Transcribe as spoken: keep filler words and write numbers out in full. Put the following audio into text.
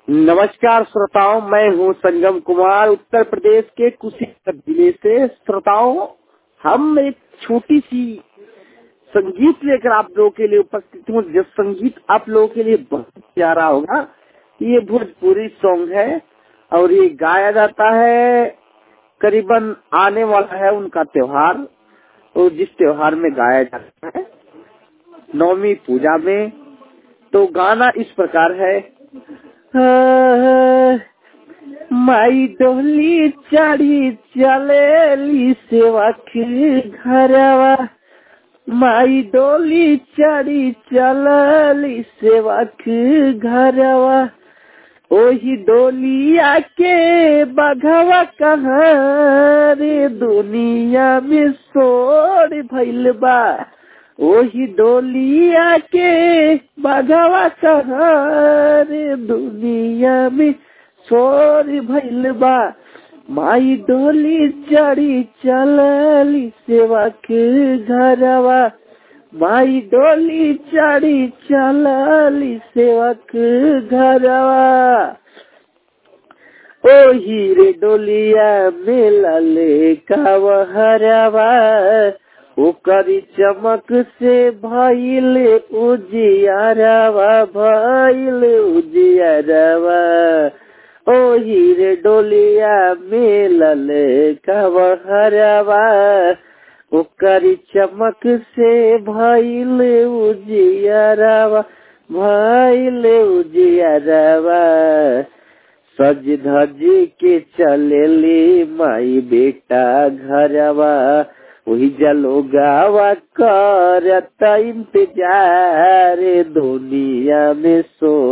नमस्कार श्रोताओं, मैं हूं संगम कुमार, उत्तर प्रदेश के कुशीनगर जिले से। श्रोताओं, हम एक छोटी सी संगीत लेकर आप लोगों के लिए उपस्थित हूं। जो संगीत आप लोगों के लिए बहुत प्यारा होगा। ये भोजपुरी सॉन्ग है और ये गाया जाता है, करीबन आने वाला है उनका त्योहार, और जिस त्योहार में गाया जाता है नवमी पूजा में। तो गाना इस प्रकार है। माई डोली चढ़ी चलेली सेवा के घरवा, माई डोली चढ़ी चलली सेवा के घरवा, ओही डोलिया के बघवा कहाँ रे दुनिया में सोर भइल बा, ओही डोलिया के बघवा कहाँ रे दुनिया में सोर भइल बा, माई डोली चढ़ी चलली सेवा के घरवा, माई डोली चढ़ी चलली सेवा के घरवा, ओही रे डोलिया मेला ले कावहरवा, ओकरी चमक से भइल उजियारवा, भइल उजियारवा, ओही रे डोलिया मेला ले कावहरवा, ओकरी चमक से भइल उजियारवा, भइल उजियारवा, सज धज के चलेली माई बेटा घरवा, वही जलो करता इंतजार दुनिया में सो